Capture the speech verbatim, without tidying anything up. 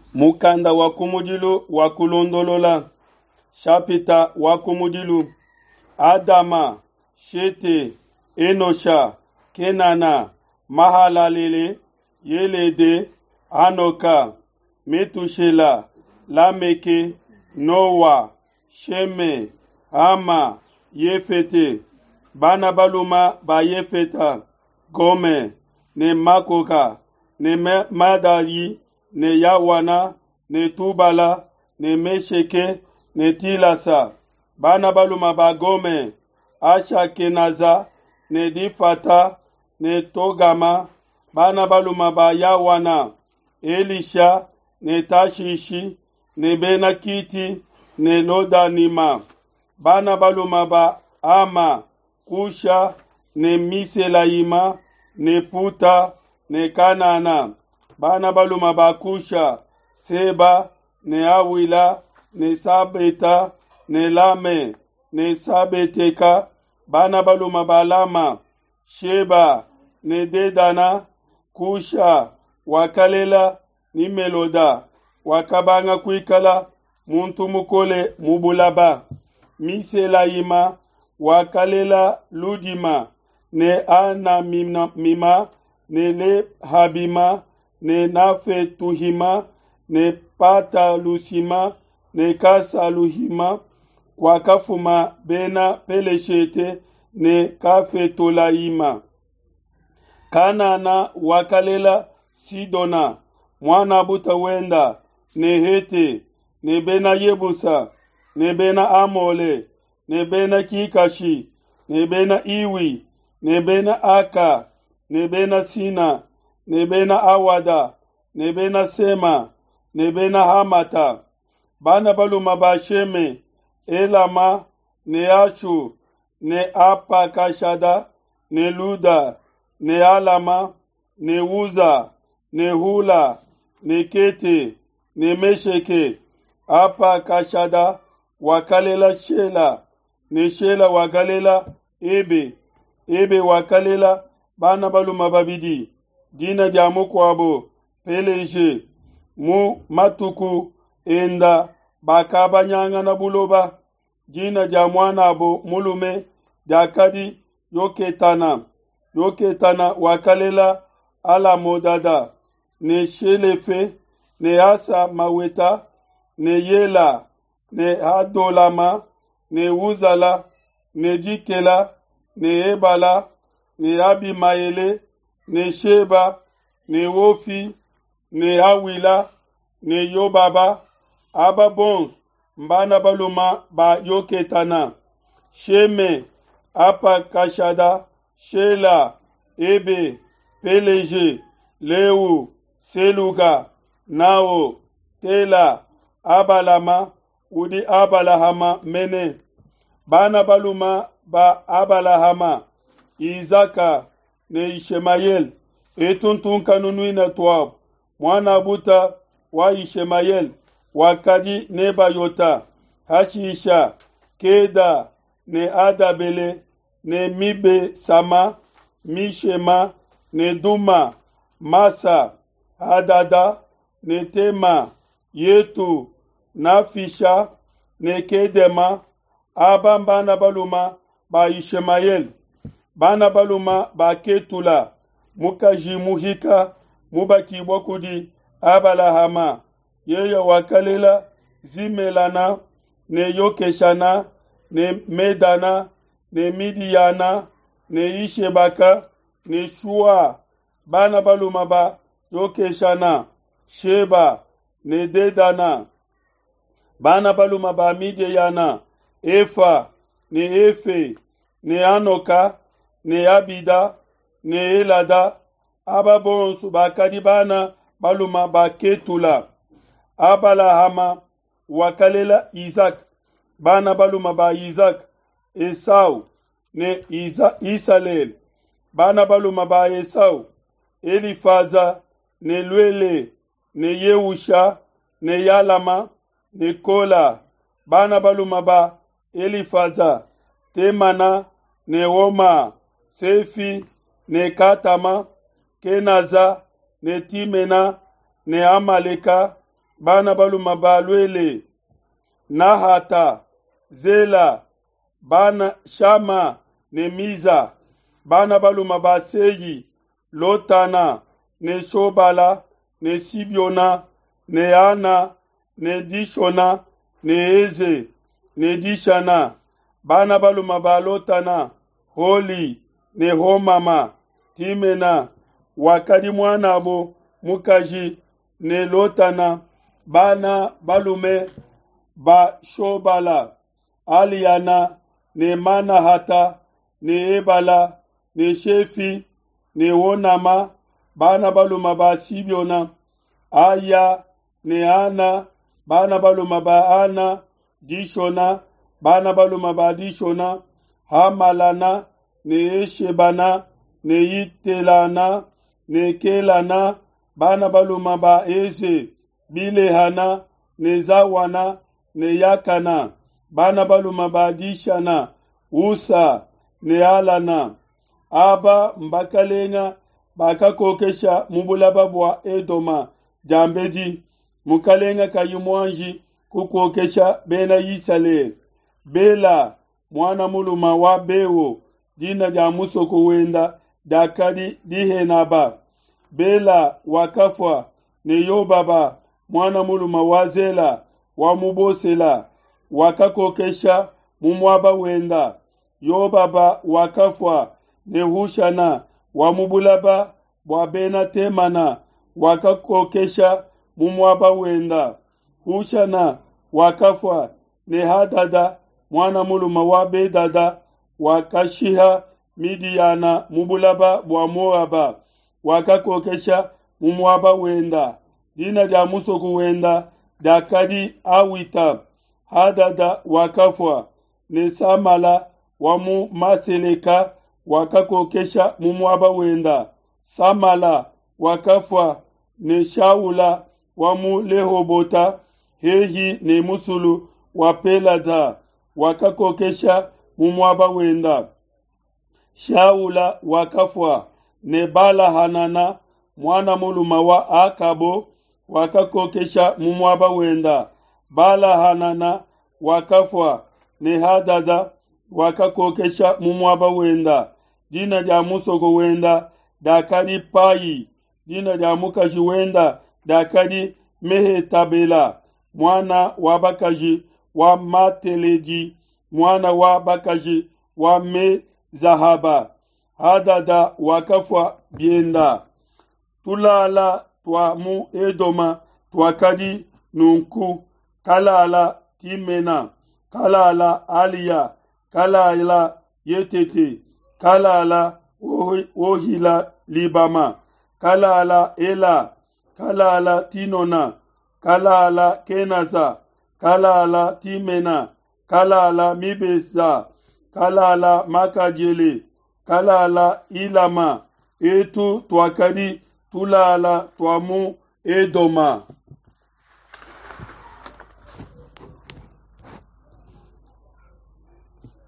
mukanda wa kumudilu wa kulondolola shapita wa kumudilu Adama, Shete, Enosha, Kenana, Mahalalele, Yelede, Anoka, Metushela, Lameke, Noah, Sheme, Ama, Yefete, Banabaluma ba Yefeta, Gome, ne Makoka, ne Madari, ne Yawana, ne Tubala, ne Mesheke, ne Tilasa, Banabaluma ba Gome, Asha Kenaza, ne Difata, ne Togama, Banabaluma ba Yawana, Elisha, ne Tashishi, ne Benakiti, ne Lodanima, Banabaluma ba Ama, Kusha, ne Miselaima, ne Puta, ne Kanana, Banabaluma ba Kusha, Seba, ne Awila, ne Sabeta, ne Lame, ne Sabeteka, Banabaluma ba Lama, Sheba, ne Dedana, Kusha, Wakalela, ni Meloda, Wakabanga Kwikala, Muntu Mukole, Mubulaba, Miselaima, Wakalela, Ludima, ne Ana Mima, ne Le Habima, ne Nafe Tuhima, ne Pata Lusima, ne Kasa Luhima, Wakafuma Bena Peleshete, ne Kafe Tolaima. Kanana Wakalela Sidona, Mwana Buta Wenda, ne Hete, ne Bena Yebusa, ne Bena Amole, ne Bena Kikashi, ne Bena Iwi, ne Bena Aka, ne Bena Sina, ne Bena Awada, ne Bena Sema, ne Bena Hamata, Banabaluma ba Sheme, Elama, ne Ashu, ne Apa Kashada, ne Luda, ne Alama, ne Uza, ne Hula, ne Kete, ne Mesheke, Apa Kashada, Wakalela Shela, ne Shela Wakalela Ebe, Ebe Wakalela, Banabaluma babidi, Dina Jamukwabo, Peleje, Mu Matuku, Enda, Bakaba Nyanga na Buloba, Dina Jamwanabo, Mulume, Dakadi, Yoketana, Yoketana Wakalela, Ala Modada, ne Shelefe, ne Asa Maweta, ne Yela, ne Adolama, ne Uzala, ne Jikela, ne Ebala, ne Abimaele, ne Sheba, ne Wofi, ne Awila, ne Yobaba, Aba Bons, Mbana Baluma ba Yoketana, Sheme, Apa Kashada, Shela, Ebe, Peleje, Leu, Seluga, Nao, Tela, Abalama, Udi Abalahama, Mene, Bana Baluma ba Abalahama, Izaka, ne Ishemayel, Etuntun kanunui na Tuab, Mwana Buta, wa Ishemayel, Wakadi ne Bayota, Hashisha, Keda, ne Adabele, ne Mibe Sama, Mishema, ne Duma, Masa, Adada, ne Tema, Yetu, Nafisha, ne Kedema, Abambana Baluma, ba Ishemayel, Bana Baluma ba Ketula, Mukaji Muhika, Mubaki Bokudi, Abalahama, Yeya Wakalela, Zimelana, ne Yokeshana, ne Medana, ne Midiana, ne Ishebaka, ne Shua, Bana Baluma ba Yokeshana, Sheba, ne Dedana, Bana Baluma ba Midiana, Efa, ne Efe, ne Anoka, ne Abida, ne Elada, Ababon Subakadibana, Baluma ba Ketula, Abalahama, Wakalela Isaac, Bana Baluma ba Isaac, Esau, ne Isa, Isalel, Bana Baluma ba Esau, Elifaza, ne Luele, ne Yehusha, ne Yalama, ne Kola, Bana Baluma ba Elifaza, Temana, ne Oma, Sefi, ne Katama, Kenaza, ne Timena, ne Amaleka, bana baluma ba Lwele, Nahata, Zela, bana Shama, ne Miza, bana baluma ba Seyi, Lotana, ne Shobala, ne Sibiona, ne Ana, ne Dishona, ne Eze, ne Dishana, bana baluma ba Lotana, Holi, ne Homama, Timena, wakadi mwanabo, Mukaji, ne Lotana, bana balume ba Shobala, Aliana, ne Manahata, ne Ebala, ne Shefi, ne Wonama, bana baluma ba Sibiona, Aya, ne Ana, bana baluma ba Ana, Dishona, bana baluma ba Dishona, Hamalana, ne Shebana, ne Yitelana, ne Kelana, bana baluma ba Eze, Bilehana, ne Zawana, ne Yakana, bana baluma ba Dishana, Usa, ne Alana, Aba mbakalenga bakakokesha mubulaba bwa Edoma, Jambedi, mukalenga kayumwanji kukokesha bena Yisale, Bela, mwana muluma wa Bewo, dina ja musoko wenda, dakadi dihenaba, Bela wakafwa, ne Yobaba, mwana muluma wa Zela, wa Mubosela, wakakokesha mumwaba wenda, Yobaba wakafwa, ne Hushana, wa Mubulaba, wa Bena Temana, wakakokesha mumwaba wenda, Hushana, wakafwa, ne Hadada, mwana muluma wa Bedada, wakashiha Midiana, Mubulaba, wa Moaba, wakakokesha mumwaba wenda, dina ja musoku wenda, dakadi awita, Hadada wakafwa, ne Samala, wa mu Maseleka, wakakokesha mumwaba wenda, Samala wakafwa, ne Shaula, wa mu Lehobota, Hehi ne Musulu, wa Pelada, wakakokesha mumwaba wenda, Shaula wakafwa, ne Bala Hanana, mwana muluma wa Akabo, wakakokesha mumwaba wenda, Bala Hanana wakafwa, ne Hadada, wakakokesha mumwaba wenda, dina ja musoko wenda, dakadi Payi, dina ja mukaji wenda, dakadi Mehetabela, mwana wa Bakaji, wa Mateleji, mwana wa Bakaji, wa Me Zahaba, Hadada wakafwa bienda, tulala twa mu Edoma, twakadi nunku, kalala Timena, kalala Aliya, kalala Yetete, kalala Ohila Libama, kalala Ela, kalala Tinona, kalala Kenaza, kalala Timena, kalala Mibeza, kalala Makajele, kalala Ilama, etu twakadi tulala twamu Edoma.